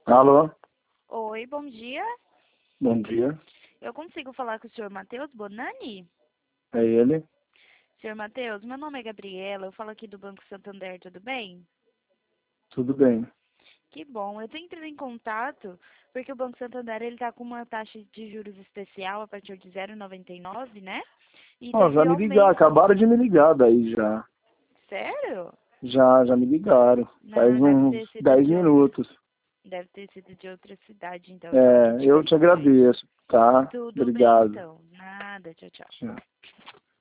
Alô, Oi, bom dia. bom dia. Eu consigo falar com o senhor Matheus Bonani? É ele? Senhor Matheus, meu nome é Gabriela, eu falo aqui do Banco Santander, tudo bem? Tudo bem. Que bom, eu tô entrando em contato porque o Banco Santander ele tá com uma taxa de juros especial a partir de 0,99, né? E Ó, já teve me ligaram, aumento. acabaram de me ligar daí já. Sério? Já me ligaram. Faz Não, uns 10 minutos. deve ter sido de outra cidade, então eu falo aqui É, de eu te Campo Grande. agradeço, tá? Tudo bem Obrigado. então. Nada, tchau, tchau. Tchau.